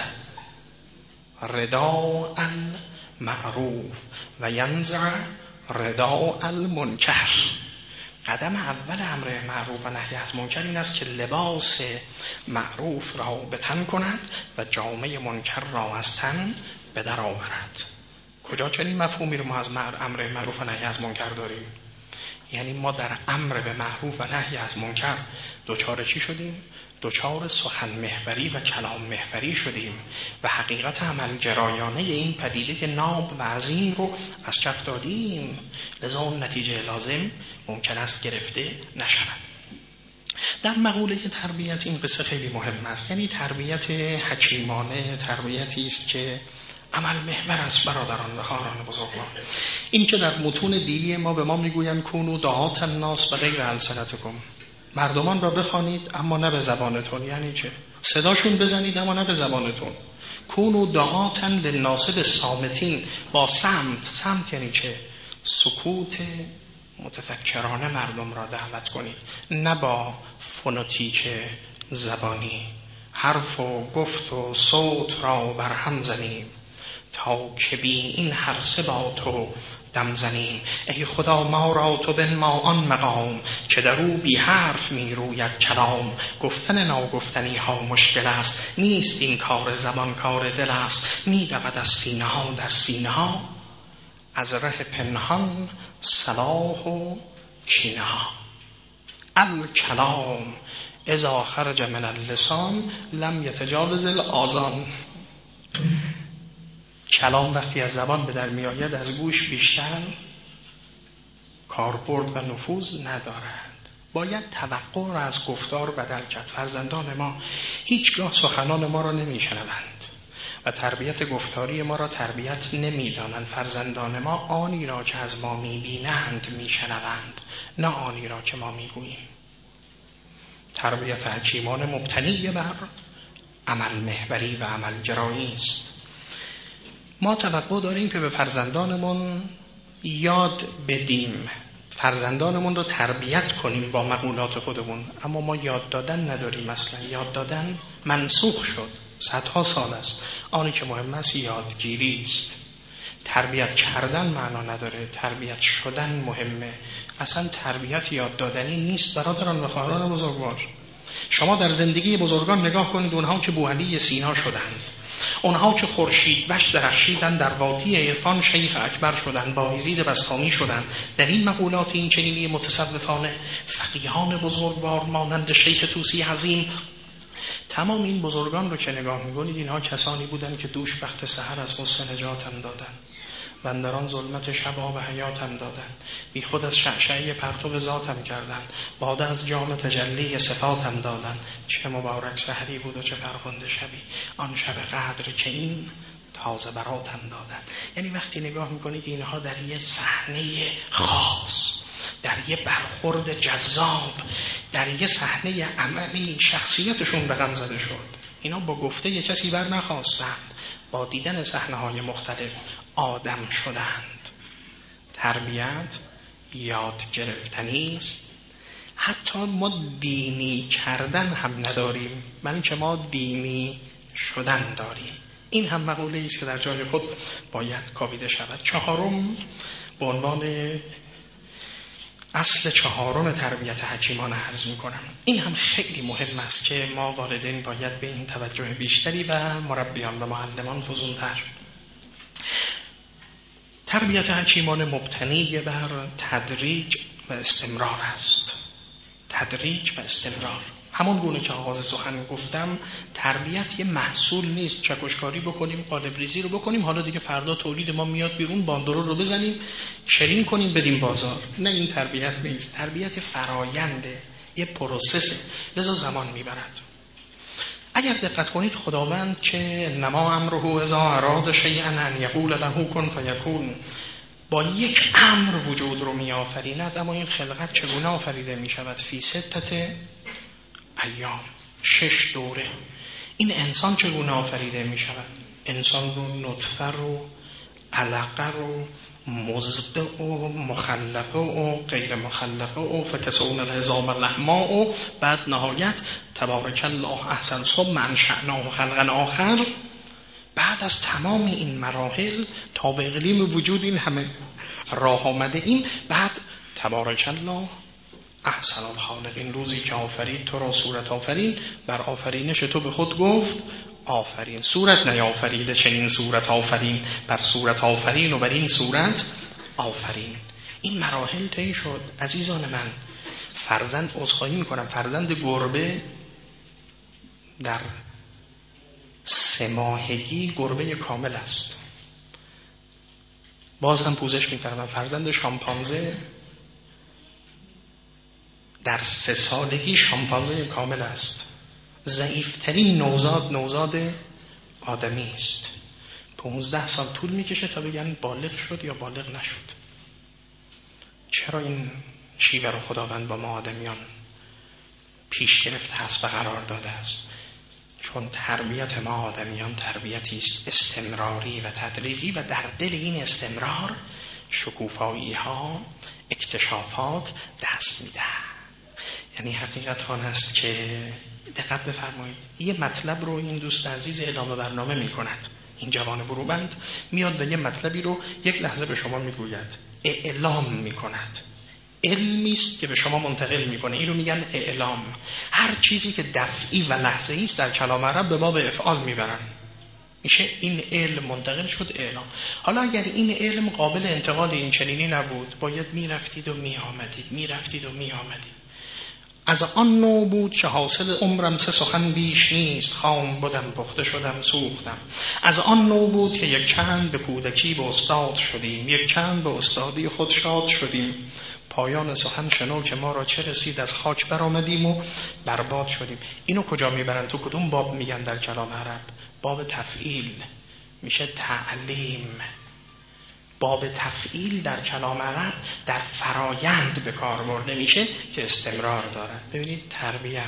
رداء المعروف و ینزع رداء المنکر. قدم اول امر معروف و نهی از منکر این است که لباس معروف را به تن کند و جامه منکر را از تن به در آورد. کجا چنین مفهومی رو ما از امر معروف و نهی از منکر داریم؟ یعنی ما در امر به معروف و نهی از منکر دوچار چی شدیم؟ دوچار سخن محوری و کلام محوری شدیم و حقیقت عمل جرایانه این پدیده ناب و عظیم رو از کف دادیم. لذا اون نتیجه لازم ممکن است گرفته نشود. در مقوله تربیت این قصه خیلی مهم است. یعنی تربیت حکیمانه تربیتی است که عمل محور است. برادران و خواهران بزرگوار، این که در متون دینی ما به ما میگویند کونوا دعاة الناس بغیر السنتکم، مردمان را بخوانید اما نه به زبانتون. یعنی چه؟ صداشون بزنید اما نه به زبانتون. کونوا دعاة للناس بالصامتین، با صمت یعنی چه؟ سکوت متفکرانه مردم را دعوت کنید، نه با فونوتیک زبانی. حرف و گفت و صوت را بر هم زنیم تا که بی این هر سه با تو دم زنیم. ای خدا ما را تو بنما آن مقام که در او بی حرف می روید کلام. گفتن ناگفتنی ها مشکل است، نیست این کار زبان کار دل است. می رود از سینه ها در سینه ها، از ره پنهان صلاح و کینه ها. الکلام اذا خرج من اللسان لم یتجاوز الاذان. کلام وقتی از زبان به در می آید از گوش بیشتر کاربرد و نفوذ ندارد. باید توقع را از گفتار بدل کرد. فرزندان ما هیچگاه سخنان ما را نمی شنوند و تربیت گفتاری ما را تربیت نمی دانند. فرزندان ما آنی را که از ما می بینند می شنوند، نه آنی را که ما می گوییم. تربیت حکیمان مبتنی بر عمل محوری و عمل گرایی است. ما توقع داریم که به فرزندانمون یاد بدیم، فرزندانمون رو تربیت کنیم با مقولات خودمون، اما ما یاد دادن نداریم. اصلا یاد دادن منسوخ شد، صدها سال است. آنی که مهم است یادگیری است. تربیت کردن معنا نداره، تربیت شدن مهمه. اصلا تربیت یاد دادنی نیست. برادران و خواهران بزرگوار، شما در زندگی بزرگان نگاه کنید. اونها که بوعلی سینا شدند، اونها که خورشید وش درخشیدن در وادی عرفان شیخ اکبر شدند، بایزید بسطامی شدند. در این مقولات این چنینی متصوفانه فقیهان بزرگوار مانند شیخ طوسی عظیم، تمام این بزرگان رو که نگاه می‌کنید اینها کسانی بودند که دوش وقت سحر از غصه نجاتم دادند، بندران ظلمت شب آب حیاتم دادند، بی خود از شعشعه پرتو ذاتم کردند، باده از جام تجلی صفاتم دادند. چه مبارک سحری بود و چه فرخنده شبی، آن شب قدر که این تازه براتم دادند. یعنی وقتی نگاه میکنید اینها در یه صحنه خاص، در یه برخورد جذاب، در یه صحنه عملی شخصیتشون رقم زده شد. اینا با گفته یه کسی بر نخواستند، با دیدن صحنه‌های مختلف آدم شدند. تربیت یاد گرفتنی است، حتی ما دینی کردن هم نداریم، بلکه ما دینی شدن داریم. این هم مقوله است که در جای خود باید کاویده شود. چهارم به عنوان اصل چهارم تربیت حکیمانه عرض می‌کنم. این هم خیلی مهم است که ما والدین باید به این توجه بیشتری و مربیان و معلمان فزونتر. تربیت حکیمانه مبتنی بر تدریج و استمرار است. تدریج و استمرار. همون گونه که آغاز سخن گفتم، تربیت یه محصول نیست چکشکاری بکنیم، قالب ریزی رو بکنیم، حالا دیگه فردا تولید ما میاد بیرون، باندرو رو بزنیم، شرین کنیم، بدیم بازار. نه، این تربیت نیست. تربیت فراینده، یه پروسسه، لذا زمان میبرد. اگر دقت کنید خداوند که نما امره اذا اراد شیئا ان یقول له کن فیکون، با یک امر وجود رو میآفریند. اما این خلقت چگونه آفریده میشود؟ فی ستة ایام، 6 دوره. این انسان چگونه آفریده میشود؟ انسان رو نطفه رو، علقه رو، مضغه و مخلقه و غیر مخلقه و فکسون العظام لحما و بعد نهایت تبارک الله احسن ثم انشأناه خلقا آخر. بعد از تمام این مراحل تا به اقلیم وجود این همه راه آمده این، بعد تبارک الله احسن الخالقین، روزی که آفرید تو را صورت آفرین، بر آفرینش تو به خود گفت آفرین. صورت نیافریده چنین صورت آفرین، بر صورت آفرین و بر این صورت آفرین. این مراحل طی شد. عزیزان من، فرزند، عذرخواهی میکنم، فرزند گربه در 3 ماهگی گربه کامل است. باز هم پوزش می‌فرمایند فرزند شامپانزه در 3 سالگی شامپانزه کامل است. ضعیفترین نوزاد آدمی است. 15 سال طول میکشه تا بگن بالغ شد یا بالغ نشد. چرا این شیوه رو خداوند با ما آدمیان پیش گرفته است و قرار داده است؟ چون تربیت ما آدمیان تربیتی است استمراری و تدریجی و در دل این استمرار شکوفایی ها، اکتشافات دست میده. یعنی حقیقت آن است که دقت بفرمایید، یه مطلب رو این دوست عزیز اعلام برنامه می کند، این جوان بروبند میاد و یه مطلبی رو یک لحظه به شما میگوید، اعلام می کند. علمی است که به شما منتقل میکنه. این رو میگن اعلام. هر چیزی که دفعی و لحظه‌ای است در کلام عرب به باب افعال میبرن. میشه این علم منتقل شد اعلام. حالا اگر این علم قابل انتقال این چنینی نبود، باید میرفتید و میآمدید. از آن نوع بود که حاصل عمرم 3 سخن بیش نیست، خام بودم پخته شدم سوختم. از آن نوع بود که یک چند به کودکی به استاد شدیم، یک چند به استادی خود شاد شدیم. پایان سخن شنو که ما را چه رسید، از خاک برآمدیم و برباد شدیم. اینو کجا میبرن؟ تو کدوم باب میگن در کلام عرب؟ باب تفعیل میشه تعلیم. باب تفعیل در کلام عرب در فرایند به کار برده میشه که استمرار دارد. ببینید تربیت،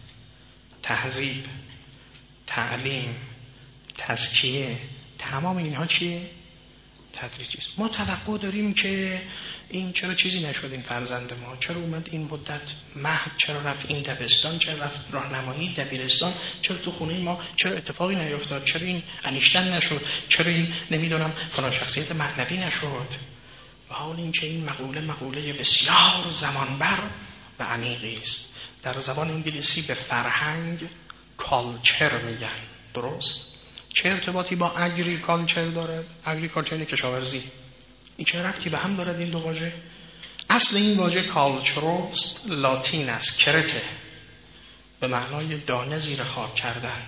تهذیب، تعلیم، تزکیه، تمام اینها چیه؟ تدریجی است. ما توقع داریم که این چرا چیزی نشد، این فرزند ما چرا اومد این مدت مهد، چرا رفت این دبستان، چرا رفت راهنمایی دبیرستان، چرا تو خونه ما چرا اتفاقی نیفتاد، چرا این انیشتن نشد، چرا این نمیدونم فلان شخصیت معنوی نشد. و حال این که این مقوله بسیار زمانبر و عمیقی است. در زبان انگلیسی به فرهنگ کالچر میگن. درست؟ چه ارتباطی با اگریکالچر دارد؟ اگریکالچر یعنی کشاورزی. این چه ربطی به هم دارد این دو واژه؟ اصل این واژه کالچروس لاتین است، کرته، به معنای دانه زیر خاک کردن،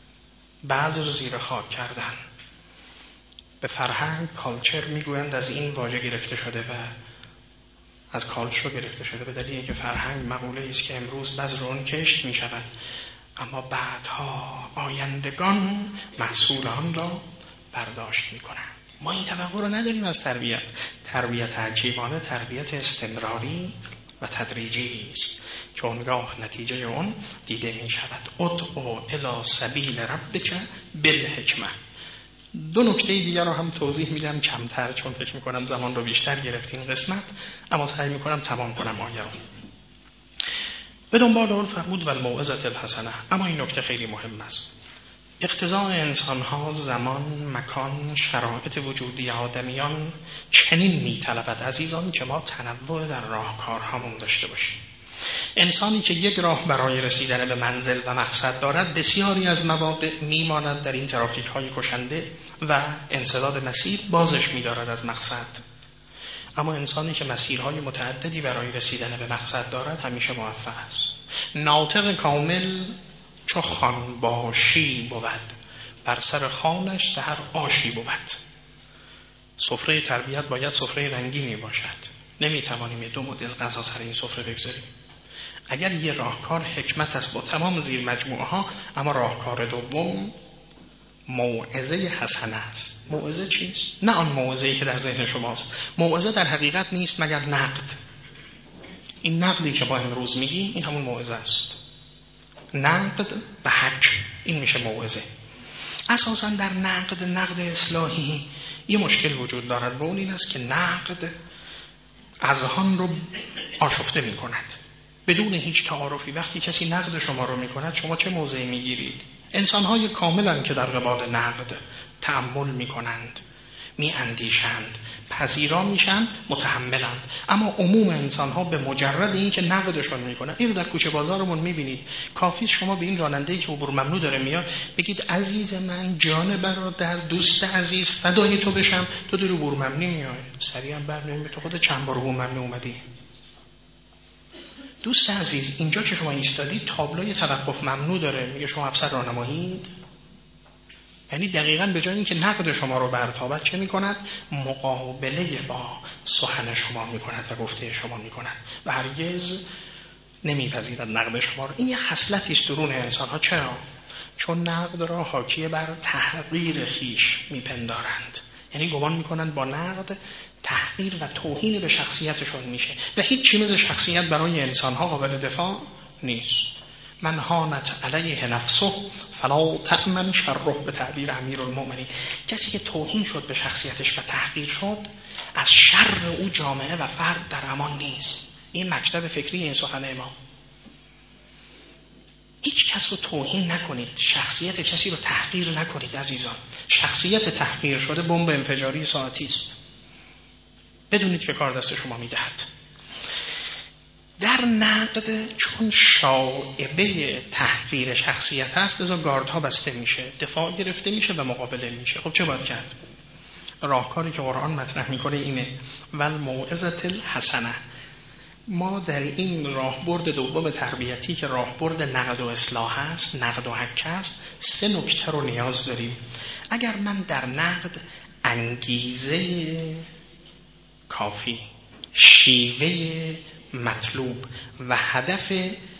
بذر زیر خاک کردن. به فرهنگ کالچر میگویند از این واژه گرفته شده و از کالچر گرفته شده، به دلیل اینکه فرهنگ مقوله است که امروز بذر اون کشت می شود، اما بعدها آیندگان محصول آن را برداشت میکنند. ما این توقع رو نداریم از تربیت. تربیت حکیمانه تربیت استمراری و تدریجی است که اونگاه نتیجه اون دیده می شود. ادعو الی سبیل ربک بالحکمه. 2 نکته دیگر رو هم توضیح میدم کمتر، چون فکر میکنم زمان رو بیشتر گرفت این قسمت، اما سعی میکنم تمام کنم آیه رو. به دنبال اون فرمود و الموعظة الحسنه. اما این نکته خیلی مهم است. اقتضاء انسانها، زمان، مکان، شرایط وجودی آدمیان چنین می‌طلبد عزیزان که ما تنوع در راهکارهامون داشته باشیم. انسانی که یک راه برای رسیدن به منزل و مقصد دارد، بسیاری از مواقع میماند در این ترافیک‌های کشنده و انسداد مسیر بازش می‌دارد از مقصد. اما انسانی که مسیرهای متعددی برای رسیدن به مقصد دارد همیشه موفق است. ناطق کامل چو خان باشی بود، بر سر خوانش سحر آشی بود. سفره تربیت باید سفره رنگینی باشد. نمیتوانیم یه 2 مدل غذا سر این سفره بگذاریم. اگر یه راهکار حکمت است با تمام زیر مجموعه ها، اما راهکار دوم موعظه حسنه است. موعظه چیست؟ نه آن موعظه‌ای که در ذهن شماست. موعظه در حقیقت نیست مگر نقد. این نقدی که با امروز میگی این همون موعظه است. نقد به حق، این میشه موعظه. اساساً در نقد اصلاحی یه مشکل وجود دارد و اون این است که نقد اذهان رو آشفته میکند بدون هیچ تعارفی. وقتی کسی نقد شما رو میکند شما چه موضعی میگیرید؟ انسان‌های کاملاً که در قبال نقد تأمل میکنند، میاندیشند، پذیرا میشن، متحملند. اما عموم انسان‌ها به مجرد اینکه نقدشون میکنن، اینو در کوچه بازارمون میبینید، کافی شما به این راننده‌ای که عبور ممنوع داره میاد بگید عزیز من، جان برادر، دوست عزیز، فدای تو بشم، تو در عبور ممنوع میای، سریعا برنامه تو خود چند بار عبور ممنوع اومدی. دوست عزیز، اینجا که شما ایستادید تابلوی توقف ممنوع داره، میگه شما افسر راهنمایید. یعنی دقیقاً به جای اینکه نقد شما رو برتابد چه میکند؟ مقابله با سخن شما میکند و گفته شما میکند و هرگز نمیپذیرد نقد شما رو. این یه خصلتی است درون انسان ها. چرا؟ چون نقد را حاکی بر تحقیر خیش میپندارند. یعنی گمان میکنند با نقد تحقیر و توهین به شخصیتشون میشه و هیچ چیز شخصیت برای انسان ها قابل دفاع نیست. من هانت علیه نفسه فلا تأمن شره، به تعبیر امیرالمؤمنین. کسی که توهین شد به شخصیتش و تحقیر شد، از شر او جامعه و فرد در امان نیست. این مکتب فکری این سخن امام. هیچ کس رو توهین نکنید، شخصیت کسی رو تحقیر نکنید عزیزان. شخصیت تحقیر شده بمب انفجاری ساعتی است. بدونید که کار دست شما میدهد. در نقد چون شائبه تحقیر شخصیت هست، لذا گاردها بسته میشه، دفاع گرفته میشه و مقابله میشه. خب چه باید کرد؟ راهکاری که قرآن مطرح میکنه اینه: والموعظة الحسنه. ما در این راهبرد دوم تربیتی که راهبرد نقد و اصلاح است، نقد و حک است، 3 نکته رو نیاز داریم. اگر من در نقد انگیزه کافی، شیوه مطلوب و هدف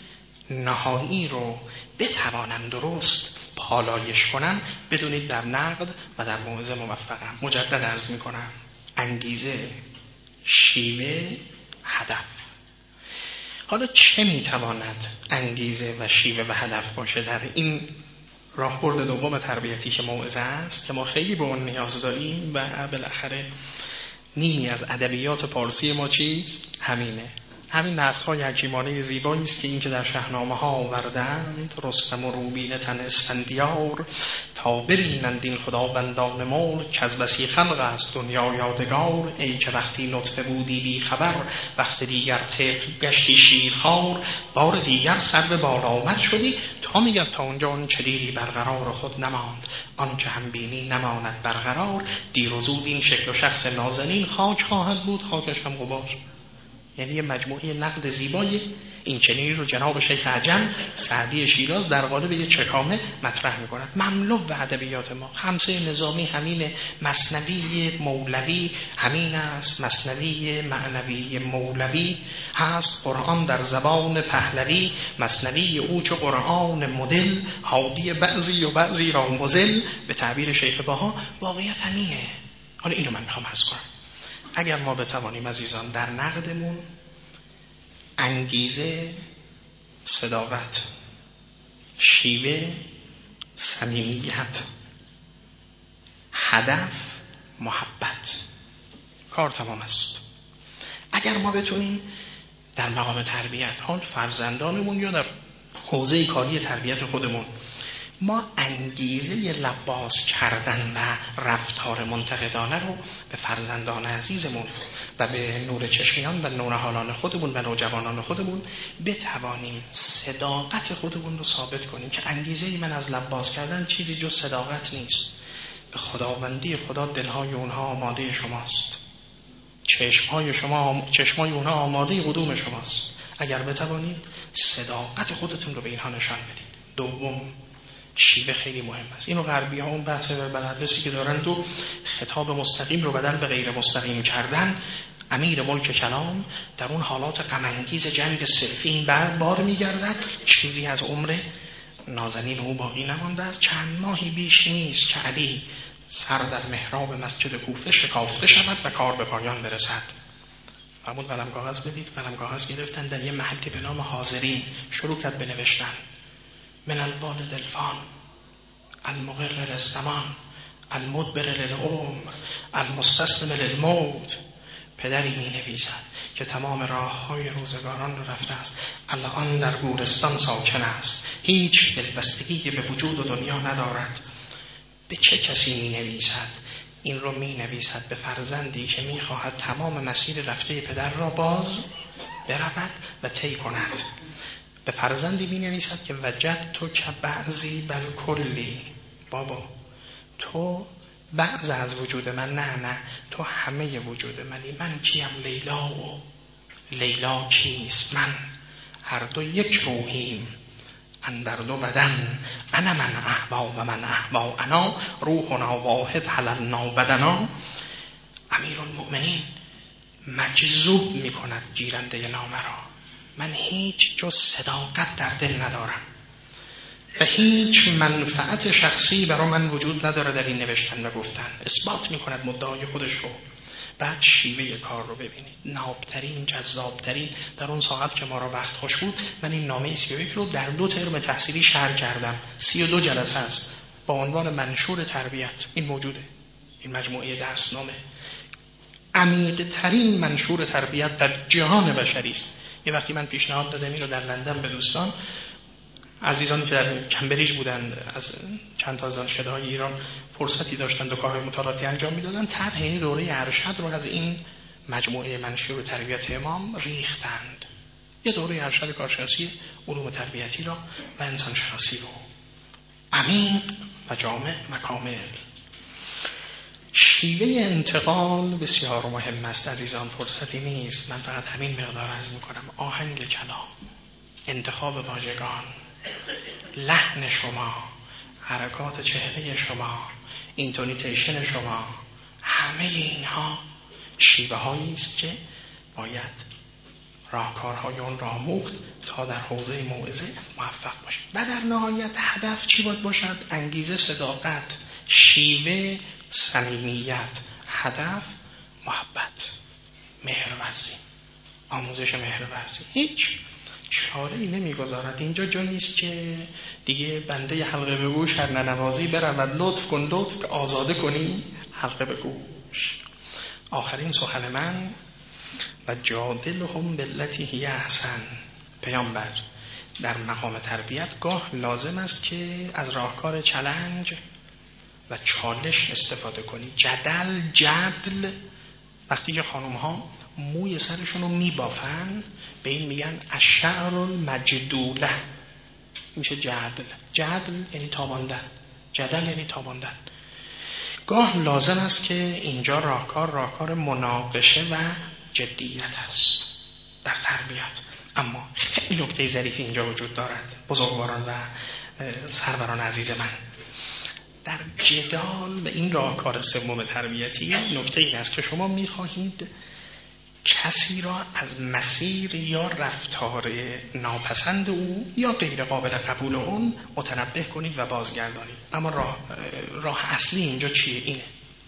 نهایی رو بتوانم درست پالایش کنم، بدونید در نقد و در موعظه موفقم. مجدد عرض میکنم: انگیزه، شیوه، هدف. حالا چه میتواند انگیزه و شیوه و هدف باشه در این راهبرد دوم تربیتی که موعظه است، که ما خیلی به اون نیاز داریم و بالاخره نیمی از ادبیات پارسی ما چیست؟ همین نثرهای حکیمانه زیبایی است که این که در شاهنامه ها آوردند: رستم و روبین تن اسفندیار، تا برینند این خداوندان ملک، که از بسی خلق است دنیا یادگار. ای که وقتی نطفه بودی بی خبر، وقت دیگر طفل گشتی شیرخوار. بار دیگر سر به بالا آمد شدی، تا میگه تا اونجا اون چه دیری برقرار خود نماند. آن که هم بینی نماند برقرار، دیر و زود این شکل و شخص نازنین، خاک خواهد بود خاکش هم غبار. یعنی یه مجموعه نقد زیبایی این چنینی رو جناب شیخ عجم سعدی شیراز در قالب یه چکامه مطرح می‌کند. مملو به ادبیات ما. خمسه نظامی همینه، مثنوی مولوی همین است، مثنوی معنوی مولوی هست، قرآن در زبان پهلوی، مثنوی او چو قرآن مدل، هادی بعضی و بعضی را مزل. به تعبیر شیخ بها واقعیت همینه. حالا اینو من میخوام عرض کنم. اگر ما بتوانیم عزیزان در نقدمون انگیزه، صداقت، شیوه، صمیمیت، هدف، محبت، کار تمام است. اگر ما بتونیم در مقام تربیت، حال فرزندانمون یا در حوزه کاری تربیت خودمون، ما انگیزه لباس کردن و رفتار منتقدانه رو به فرزندان عزیزمون و به نور چشمیان و نور حالان خودمون و نوجوانان خودمون بتوانیم صداقت خودمون رو ثابت کنیم که انگیزه من از لباس کردن چیزی جز صداقت نیست. به خداوندی خدا دلهای اونها آماده شماست، چشمهای اونها آماده قدوم شماست. اگر بتوانید صداقت خودتون رو به اینها نشان بدید. دوم، شیوه خیلی مهم است. اینو غربی ها اون بحث بلدرسی که دارن تو خطاب مستقیم رو بدل به غیر مستقیم کردن، امیر ملک کلام در اون حالات غم انگیز جنگ صفین بعد بار میگردد، چیزی از عمر نازنین او باقی نمانده است. چند ماهی بیش نیست که علی سر در محراب مسجد کوفه شکافته شود و کار به پایان برسد. همون قلم کاغذ بدید، قلم کاغذ گرفتن، در یه محلی به نام حاضرین شروع کرد به نوشتن: من الوالد الفان المقر للزمان المدبر للعمر المستسلم للموت. پدری می نویسد که تمام راه های روزگاران رو رفته است، الان در گورستان ساکن است، هیچ دلبستگی به وجود و دنیا ندارد. به چه کسی می نویسد؟ این رو می نویسد به فرزندی که می خواهد تمام مسیر رفته پدر را باز برود و طی کند. به فرزندی می نویسد که وجد تو که بعضی بل کلی، بابا تو بعض از وجود من، نه تو همه وجود منی. من کیم؟ لیلا. و لیلا کیست؟ من. هر دو یک روحیم اندر دو بدن، انا من احوا و من احوا انا، روحنا واحد حللنا بدنا. امیرالمؤمنین مجذوب می کند گیرنده نامه را. من هیچ جز صداقت در دل ندارم و هیچ منفعت شخصی برای من وجود نداره در این نوشتن و گفتن. اثبات می کند مدعای خودش رو. بعد شیوه کار رو ببینید، نابترین، جذابترین. در اون ساعت که ما را وقت خوش بود، من این نامه 31 رو در 2 ترم تحصیلی شرح کردم. 32 جلسه است با عنوان منشور تربیت. این موجوده، این مجموعه درسنامه عمیق‌ترین منشور تربیت در جهان بشری است. یه وقتی من پیشنهاد دادم این رو در لندن به دوستان عزیزانی که در کمبریج بودن، از چند تا دانشگاه‌های ایران فرصتی داشتند و کارهای مطالعاتی انجام میدادن، طرح دوره ارشد رو از این مجموعه منشور تربیت امام ریختند. یه دوره ارشد کارشناسی علوم تربیتی را و انسان شناسی رو عمیق و جامع و کامل. شیوه انتقال بسیار مهم است عزیزان، فرصتی نیست. من فقط همین مقدار عرض میکنم. آهنگ کلام، انتخاب واژگان، لحن شما، حرکات چهره شما، اینتونیتیشن شما، همه اینها شیوه هایی است که باید راهکارهای اون را آموخت تا در حوزه موعظه موفق باشید. و در نهایت هدف چی باید باشد؟ انگیزه صداقت، شیوه صمیمیت، هدف محبت، مهرورزی، آموزش مهرورزی. هیچ چاره‌ای نمیگذارد. اینجا جا نیست که دیگه بنده حلقه به گوش هر ننوازی برود لطف کن لطف آزاده کنی حلقه به گوش. آخرین سخن من: و جادلهم بالتی هی احسن. پیامبر در مقام تربیت گاه لازم است که از راهکار چالش و چالش استفاده کنی. جدل. وقتی که خانم ها موی سرشون رو میبافن به این میگن الشعر المجدوله، میشه جدل یعنی تاباندن، جدل یعنی تاباندن. گاه لازم است که اینجا راهکار مناقشه و جدیت است در تربیت. اما خیلی نکته ظریفی اینجا وجود دارد بزرگواران و سروران عزیز من. در جدال به این راهکار سوم تربیتی نکته این است که شما میخواهید کسی را از مسیر یا رفتار ناپسند او یا غیر قابل قبول اون متنبه کنید و بازگردانید. اما راه اصلی اینجا چیه؟ اینه.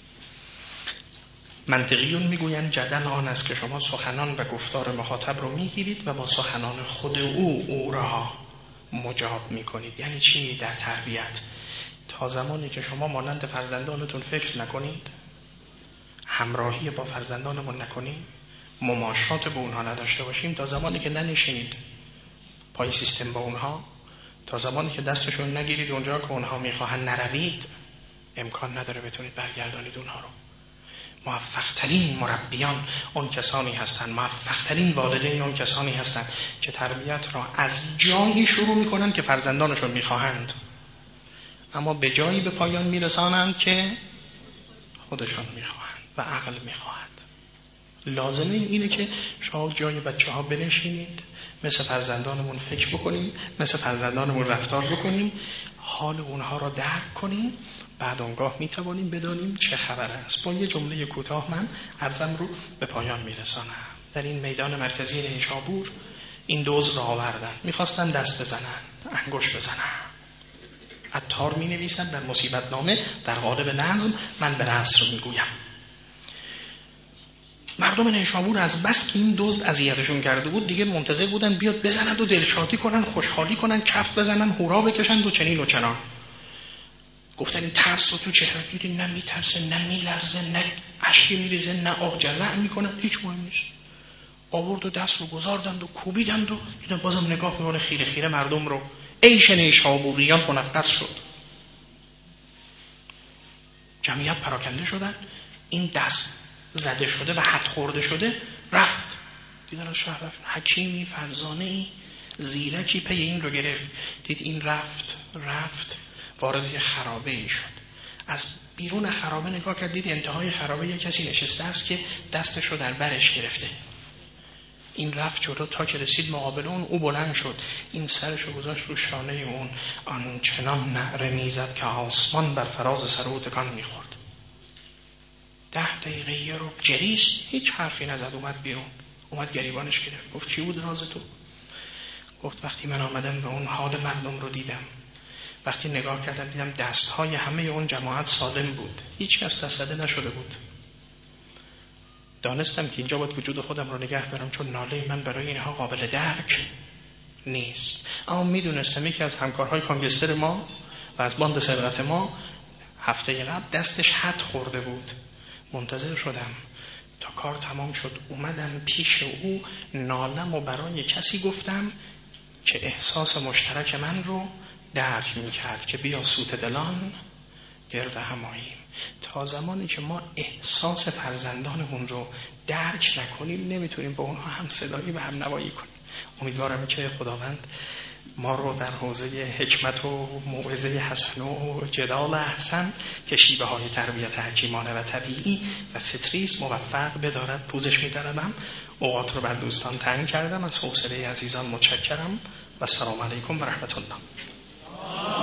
منطقیون میگویند جدل آن است که شما سخنان و گفتار مخاطب رو میگیرید و با سخنان خود او را مجاب میکنید. یعنی چی در تربیت؟ تا زمانی که شما مانند فرزندانتون فکر نکنید، همراهی با فرزندانمون نکنیم، مماشات با اونها نداشته باشیم، تا زمانی که ننشینید پای سیستم با اونها، تا زمانی که دستشون نگیرید اونجا که اونها میخواهن نروید، امکان نداره بتونید برگردانید اونها رو. موفق‌ترین مربیان اون کسانی هستند، موفق‌ترین والدین اون کسانی هستند که تربیت را از جایی شروع میکنن که فرزندانشون میخواهند، اما به جایی به پایان میرسانند که خودشان میخواهند و عقل میخواهد. لازمه اینه که شما جای بچه ها بنشینید، مثل فرزندانمون فکر بکنیم، مثل فرزندانمون رفتار بکنیم، حال اونها را درک کنیم، بعد اونگاه میتوانیم بدانیم چه خبر است. با یه جمله کوتاه من عرضم رو به پایان میرسانم. در این میدان مرکزی نیشابور این دزد را آوردن، میخواستن دست بزنن، انگشت بزنن. عطار می نویسن در مصیبت نامه در قالب نظم، من به نصر میگویم. مردم نیشابور از بس که این دزد اذیتشون کرده بود دیگه منتظر بودن بیاد بزنند و دلشادی کنن، خوشحالی کنن، کف بزنن، هورا بکشند و چنین و چنان. گفتن این ترس رو تو چهره دیدی؟ نه میترسه، نه میلرزه، نه اشکی میریزه، نه آه جزع میکنه، هیچ مهم نیست. آورد و دست رو گذاردند و کوبیدند و دیدن بازم نگاه میکنه خیره خیره مردم رو. عیش نیشابوریان منقص شد. جمعیت پراکنده شدن، این دست زده شده و حد خورده شده رفت. دیدن از شهر رفت. حکیمی فرزانه‌ای زیرکی پی این رو گرفت، دید این رفت وارد یه خرابه‌ای شد. از بیرون خرابه نگاه کرد، دید انتهای خرابه یه کسی نشسته است که دستش رو در برش گرفته. این رفت جلو تا که رسید مقابل اون، او بلند شد، این سرش رو گذاشت رو شانه اون، آنچنان نعره میزد که آسمان بر فراز سر او تکان میخورد. 10 دقیقه یه رو جریست، هیچ حرفی نزد، اومد بیرون، اومد گریبانش گرفت، گفت چی بود راز تو؟ گفت وقتی من آمدم به اون حال مردم رو دیدم، وقتی نگاه کردم دیدم دستهای همه اون جماعت سالم بود، هیچ کس دست‌زده نشده بود. دانستم که اینجا باید وجود خودم رو نگه دارم، چون ناله من برای اینها قابل درک نیست. اما میدونستم یکی از همکارهای کانگرستر ما و از باند سرقت ما هفته قبل دستش حد خورده بود. منتظر شدم تا کار تمام شد، اومدم پیش او، نالم و برای کسی گفتم که احساس مشترک من رو درک میکرد که بیا سوت دلان گرد هماییم. تا زمانی که ما احساس فرزندانمون رو درک نکنیم نمیتونیم با اونها هم صدایی و هم نوایی کنیم. امیدوارم که خداوند ما رو در حوزه حکمت و موعظه حسن و جدال احسن که شیوه های تربیت حکیمانه و طبیعی و فطری است موفق بدارد. پوزش می‌دارم. اوقات رو بر دوستان تنگ کردم. از حوصله عزیزان متشکرم و السلام علیکم و رحمت الله.